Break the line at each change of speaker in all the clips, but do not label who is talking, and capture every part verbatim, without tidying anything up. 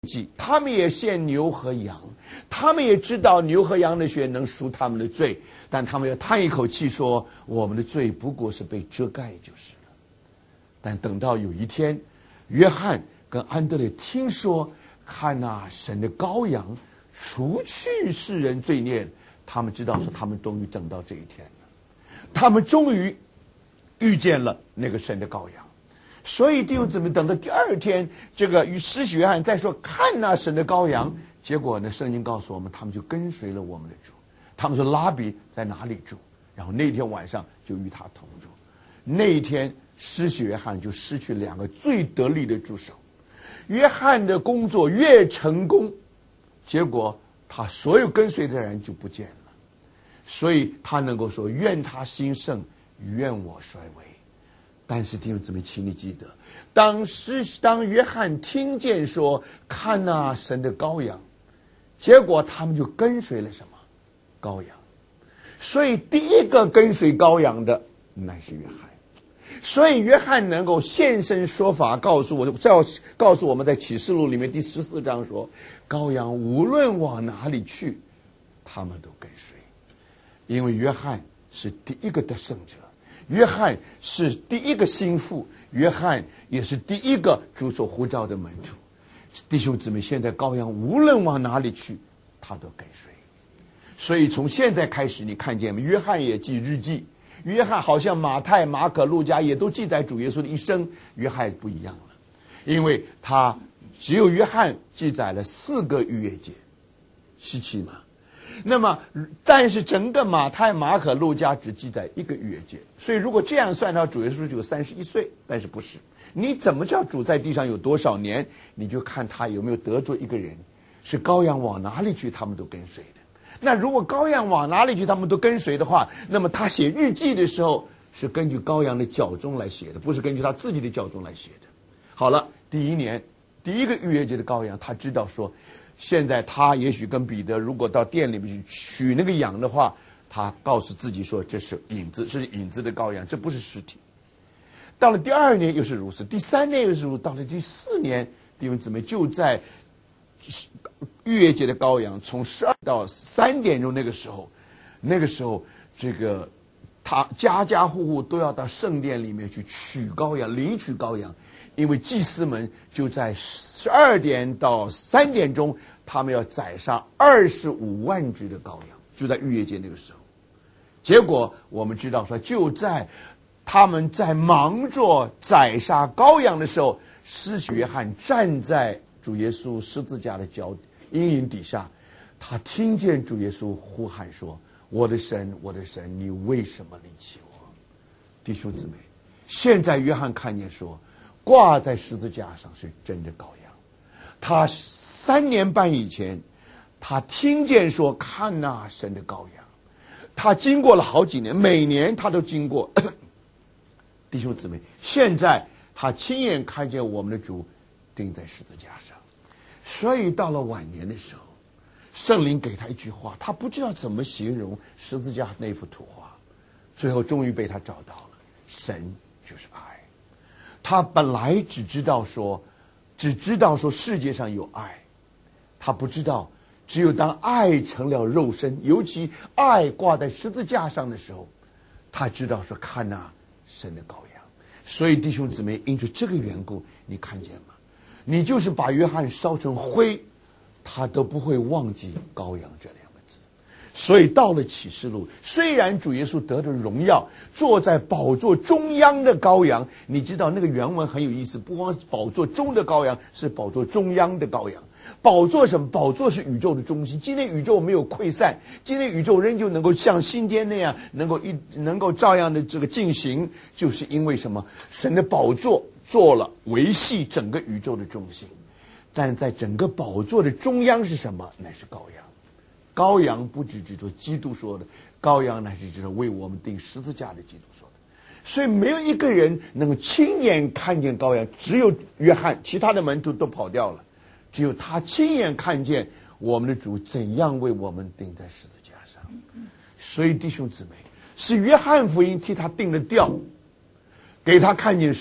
祭，他们也献牛和羊，他们也知道牛和羊的血能赎他们的罪，但他们要叹一口气说，我们的罪不过是被遮盖就是了。但等到有一天，约翰跟安德烈听说，看啊，神的羔羊除去世人罪孽，他们知道说他们终于等到这一天了，他们终于遇见了那个神的羔羊。所以弟兄姊妹，等到第二天，这个与施洗约翰再说看那神的羔羊，结果呢，圣经告诉我们，他们就跟随了我们的主。他们说拉比在哪里住？然后那天晚上就与他同住。那一天，施洗约翰就失去两个最得力的助手。约翰的工作越成功，结果他所有跟随的人就不见了。所以他能够说：愿他兴盛，愿我衰微。但是弟兄姊妹，请你记得，当时当约翰听见说看那神的羔羊，结果他们就跟随了什么？羔羊。所以第一个跟随羔羊的乃是约翰。所以约翰能够现身说法，告诉我，再告诉我们在启示录里面第十四章说，羔羊无论往哪里去，他们都跟随。因为约翰是第一个得胜者，约翰是第一个心腹，约翰也是第一个主所呼召的门徒。弟兄姊妹，现在羔羊无论往哪里去，他都跟随。所以从现在开始，你看见吗？约翰也记日记，约翰好像马太、马可、路加也都记载主耶稣的一生，约翰不一样了，因为他只有约翰记载了四个逾越节，稀奇吗？那么，但是整个马太、马可、路加只记载一个逾越节，所以如果这样算到主耶稣只有三十一岁，但是不是？你怎么知道主在地上有多少年？你就看他有没有得着一个人，是羔羊往哪里去，他们都跟随的。那如果羔羊往哪里去，他们都跟随的话，那么他写日记的时候是根据羔羊的脚踪来写的，不是根据他自己的脚踪来写的。好了，第一年第一个逾越节的羔羊，他知道说，现在他也许跟彼得如果到店里面去取那个羊的话，他告诉自己说这是影子，这是影子的羔羊，这不是实体。到了第二年又是如此，第三年又是如此，到了第四年，弟兄姊妹，就在逾越节的羔羊从十二到三点钟那个时候，那个时候这个他家家户户都要到圣殿里面去取羔羊，领取羔羊，因为祭司们就在十二点到三点钟，他们要宰杀二十五万只的羔羊，就在逾越节那个时候。结果我们知道说，就在他们在忙着宰杀羔羊的时候，施洗约翰站在主耶稣十字架的脚阴影底下，他听见主耶稣呼喊说：我的神，我的神，你为什么离弃我？弟兄姊妹，现在约翰看见说，挂在十字架上是真的羔羊。他三年半以前，他听见说看那神的羔羊，他经过了好几年，每年他都经过。弟兄姊妹，现在他亲眼看见我们的主钉在十字架上，所以到了晚年的时候，圣灵给他一句话，他不知道怎么形容十字架那幅图画，最后终于被他找到了，神就是爱。他本来只知道说只知道说世界上有爱，他不知道只有当爱成了肉身，尤其爱挂在十字架上的时候，他知道说看哪神的羔羊。所以弟兄姊妹，因着这个缘故，你看见吗？你就是把约翰烧成灰，他都不会忘记羔羊这两个字。所以到了启示录，虽然主耶稣得着荣耀，坐在宝座中央的羔羊，你知道那个原文很有意思，不光是宝座中的羔羊，是宝座中央的羔羊。宝座什么？宝座是宇宙的中心。今天宇宙没有溃散，今天宇宙仍旧能够像新天那样，能够一能够照样的这个进行，就是因为什么？神的宝座做了维系整个宇宙的中心。但在整个宝座的中央是什么？乃是羔羊。羔羊不只指着基督说的，羔羊乃是指着为我们钉十字架的基督说的。所以没有一个人能够亲眼看见羔羊，只有约翰，其他的门徒都跑掉了。只有他亲眼看见我们的主怎样为我们钉在十字架上。所以弟兄姊妹，是约翰福音替他定了调，给他看见说，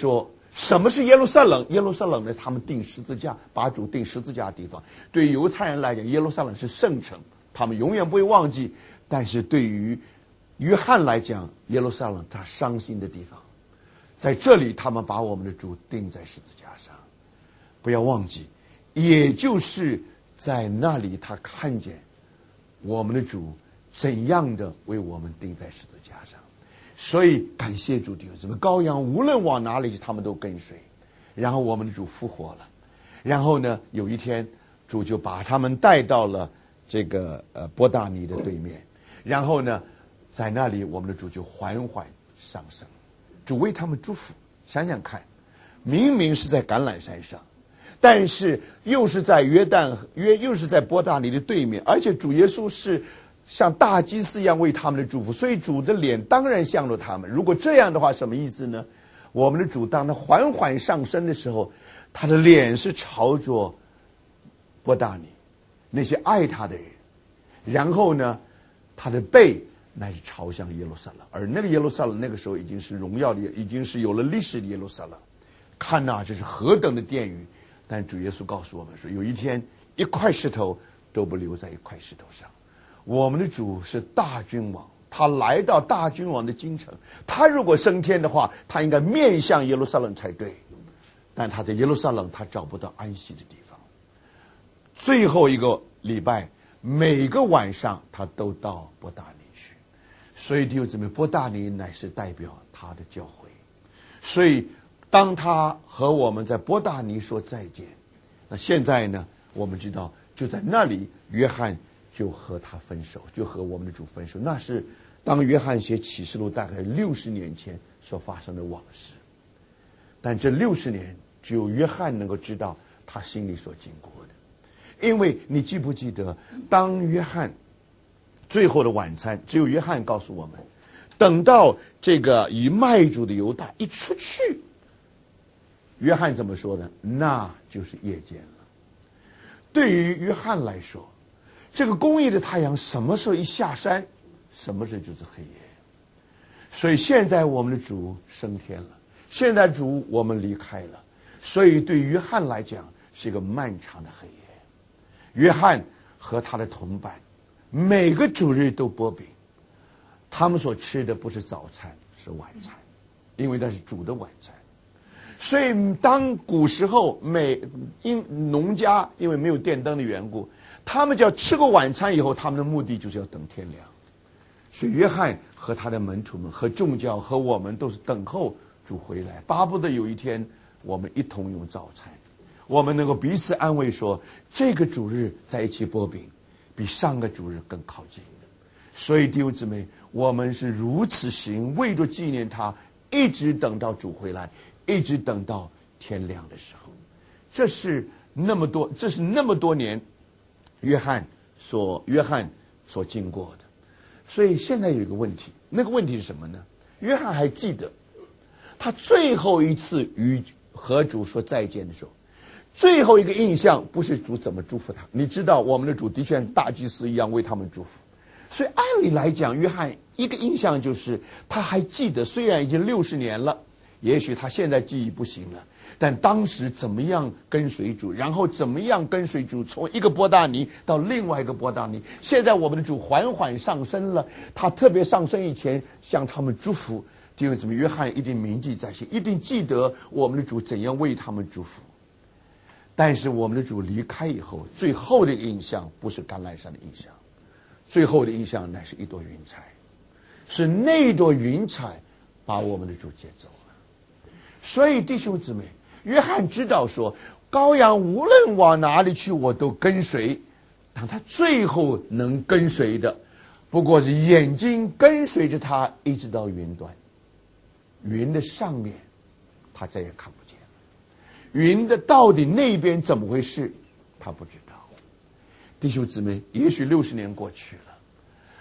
什么是耶路撒冷？耶路撒冷呢？他们钉十字架，把主钉十字架的地方。对于犹太人来讲，耶路撒冷是圣城，他们永远不会忘记。但是对于约翰来讲，耶路撒冷他伤心的地方，在这里他们把我们的主钉在十字架上。不要忘记，也就是在那里他看见我们的主怎样的为我们钉在十字架上。所以感谢主弟兄姊妹，羔羊无论往哪里去，他们都跟随。然后我们的主复活了，然后呢，有一天主就把他们带到了这个呃伯大尼的对面，然后呢，在那里我们的主就缓缓上升，主为他们祝福。想想看，明明是在橄榄山上，但是又是在约旦约又是在伯大尼的对面，而且主耶稣是像大祭司一样为他们的祝福，所以主的脸当然向着他们。如果这样的话，什么意思呢？我们的主当他缓缓上升的时候，他的脸是朝着伯大尼那些爱他的人，然后呢，他的背乃是朝向耶路撒冷，而那个耶路撒冷那个时候已经是荣耀的，已经是有了历史的耶路撒冷。看呐、啊，这是何等的殿宇！但主耶稣告诉我们说，有一天一块石头都不留在一块石头上。我们的主是大君王，他来到大君王的京城，他如果升天的话，他应该面向耶路撒冷才对，但他在耶路撒冷他找不到安息的地方。最后一个礼拜每个晚上他都到伯大尼去，所以弟兄姊妹，伯大尼乃是代表他的教会。所以当他和我们在伯大尼说再见，那现在呢，我们知道就在那里，约翰就和他分手，就和我们的主分手。那是当约翰写启示录大概六十年前所发生的往事。但这六十年只有约翰能够知道他心里所经过的。因为你记不记得，当约翰最后的晚餐，只有约翰告诉我们，等到这个以卖主的犹大一出去，约翰怎么说呢？那就是夜间了。对于约翰来说，这个公义的太阳什么时候一下山，什么时候就是黑夜。所以现在我们的主升天了，现在主我们离开了，所以对约翰来讲是一个漫长的黑夜。约翰和他的同伴每个主日都剥饼，他们所吃的不是早餐，是晚餐，因为那是主的晚餐。所以当古时候每因农家因为没有电灯的缘故，他们就要吃过晚餐以后，他们的目的就是要等天亮。所以约翰和他的门徒们和众教和我们都是等候主回来，巴不得有一天我们一同用早餐，我们能够彼此安慰说，这个主日在一起剥饼比上个主日更靠近。所以弟兄姊妹，我们是如此行，为着纪念他，一直等到主回来，一直等到天亮的时候。这是那么多这是那么多年约翰所约翰所经过的。所以现在有一个问题，那个问题是什么呢？约翰还记得他最后一次与和主说再见的时候，最后一个印象不是主怎么祝福他，你知道我们的主的确像大祭司一样为他们祝福。所以按理来讲，约翰一个印象就是他还记得，虽然已经六十年了，也许他现在记忆不行了，但当时怎么样跟随主，然后怎么样跟随主从一个伯大尼到另外一个伯大尼，现在我们的主缓缓上升了，他特别上升以前向他们祝福。弟兄姊妹，约翰一定铭记在心，一定记得我们的主怎样为他们祝福。但是我们的主离开以后，最后的印象不是橄榄山的印象，最后的印象乃是一朵云彩，是那朵云彩把我们的主接走了。所以弟兄姊妹，约翰知道说，羔羊无论往哪里去我都跟随，但他最后能跟随的不过是眼睛跟随着他一直到云端，云的上面他再也看不见了，云的到底那边怎么回事他不知道。弟兄姊妹，也许六十年过去了，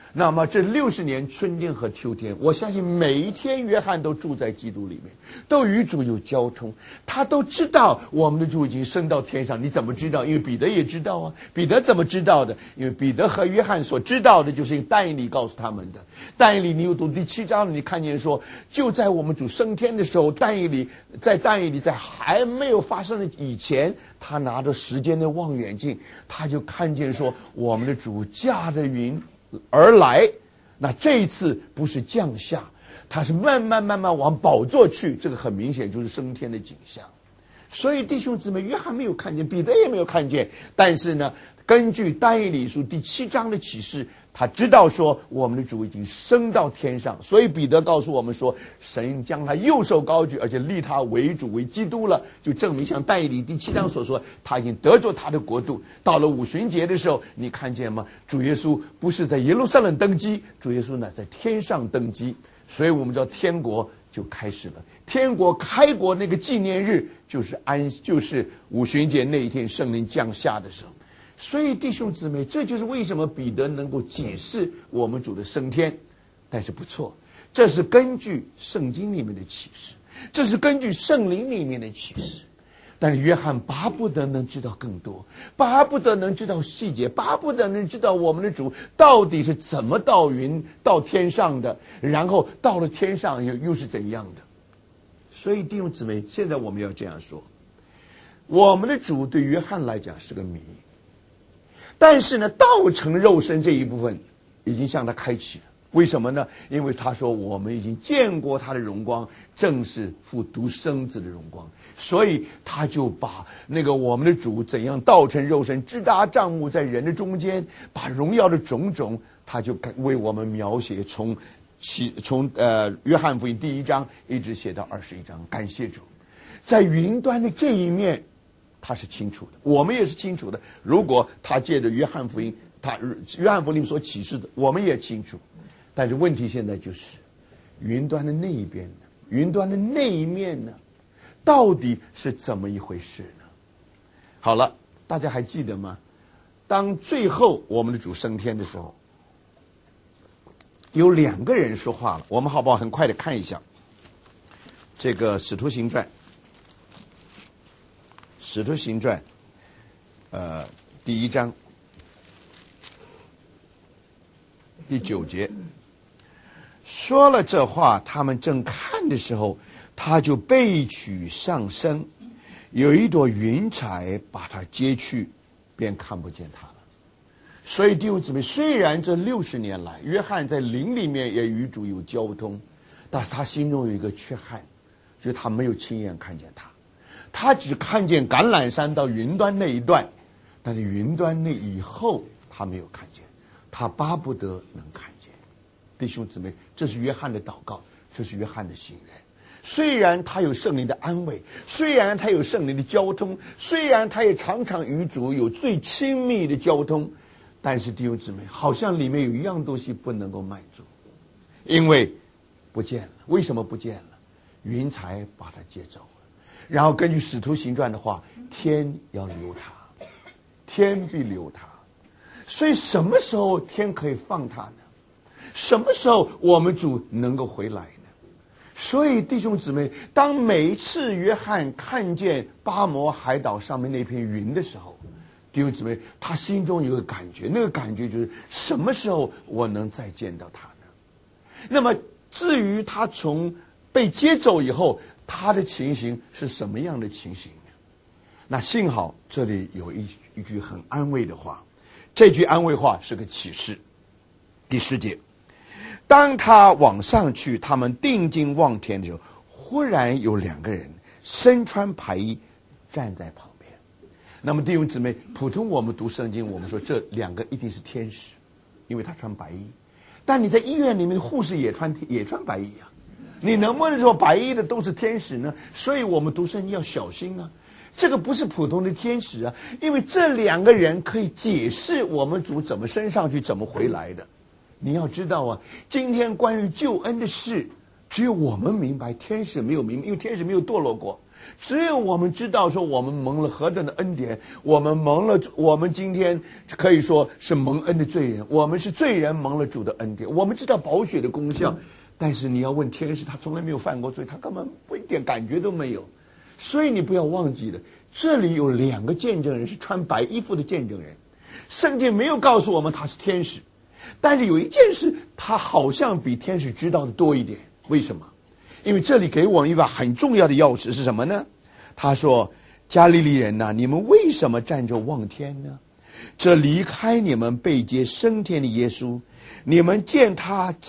那么这六十年春天和秋天，我相信每一天约翰都住在基督里面，都与主有交通，他都知道我们的主已经升到天上。你怎么知道？因为彼得也知道啊。彼得怎么知道的？因为彼得和约翰所知道的就是但以理告诉他们的。但以理，你有读第七章，你看见说，就在我们主升天的时候，但以理在但以理在还没有发生的以前，他拿着时间的望远镜，他就看见说，我们的主驾着云而来。那这一次不是降下，他是慢慢慢慢往宝座去，这个很明显就是升天的景象。所以弟兄姊妹，约翰没有看见，彼得也没有看见，但是呢，根据但以理书第七章的启示，他知道说我们的主已经升到天上。所以彼得告诉我们说，神将他右手高举，而且立他为主为基督了，就证明像但以理第七章所说，他已经得着他的国度。到了五旬节的时候，你看见吗？主耶稣不是在耶路撒冷登基，主耶稣呢在天上登基。所以我们知道天国就开始了。天国开国那个纪念日就是安，就是五旬节那一天圣灵降下的时候。所以弟兄姊妹，这就是为什么彼得能够解释我们主的升天。但是不错，这是根据圣经里面的启示，这是根据圣灵里面的启示。但是约翰巴不得能知道更多，巴不得能知道细节，巴不得能知道我们的主到底是怎么到云到天上的，然后到了天上又又是怎样的。所以弟兄姊妹，现在我们要这样说，我们的主对约翰来讲是个谜，但是呢，道成肉身这一部分已经向他开启了。为什么呢？因为他说我们已经见过他的荣光，正是父独生子的荣光。所以他就把那个我们的主怎样道成肉身，支搭帐幕在人的中间，把荣耀的种种，他就为我们描写，从起从呃约翰福音第一章一直写到二十一章。感谢主，在云端的这一面他是清楚的，我们也是清楚的。如果他借着约翰福音，他约翰福音所启示的，我们也清楚。但是问题现在就是，云端的那一边呢？云端的那一面呢？到底是怎么一回事呢？好了，大家还记得吗？当最后我们的主升天的时候，有两个人说话了。我们好不好很快的看一下这个《使徒行传》，《使徒行传》呃第一章第九节，说了这话，他们正看的时候，他就被取上升，有一朵云彩把他接去，便看不见他了。所以弟兄姊妹，虽然这六十年来约翰在灵里面也与主有交通，但是他心中有一个缺憾，就是他没有亲眼看见他，他只看见橄榄山到云端那一段，但是云端那以后他没有看见，他巴不得能看见。弟兄姊妹，这是约翰的祷告，这是约翰的心愿。虽然他有圣灵的安慰，虽然他有圣灵的交通，虽然他也常常与主有最亲密的交通，但是弟兄姊妹，好像里面有一样东西不能够满足，因为不见了。为什么不见了？云彩把他接走了。然后根据使徒行传的话，天要留他，天必留他。所以什么时候天可以放他呢？什么时候我们主能够回来呢？所以弟兄姊妹，当每一次约翰看见巴摩海岛上面那片云的时候，弟兄姊妹，他心中有个感觉，那个感觉就是什么时候我能再见到他呢？那么至于他从被接走以后，他的情形是什么样的情形呢？那幸好这里有一一句很安慰的话，这句安慰话是个启示。第十节，当他往上去，他们定睛望天的时候，忽然有两个人身穿白衣站在旁边。那么弟兄姊妹，普通我们读圣经，我们说这两个一定是天使，因为他穿白衣。但你在医院里面的护士也穿也穿白衣啊，你能不能说白衣的都是天使呢？所以我们读圣经要小心啊，这个不是普通的天使啊，因为这两个人可以解释我们主怎么升上去，怎么回来的。你要知道啊，今天关于救恩的事，只有我们明白，天使没有明白，因为天使没有堕落过。 只有我们知道说我们蒙了何等的恩典，我们蒙了，我们今天可以说是蒙恩的罪人，我们是罪人蒙了主的恩典。我们知道宝血的功效，但是你要问天使，他从来没有犯过罪，他根本一点感觉都没有。所以你不要忘记了，这里有两个见证人，是穿白衣服的见证人。圣经没有告诉我们他是天使，但是有一件事他好像比天使知道的多一点。为什么？因为这里给我们一把很重要的钥匙是什么呢？他说，加利利人呐、啊，你们为什么站着望天呢？这离开你们被接升天的耶稣，你们见他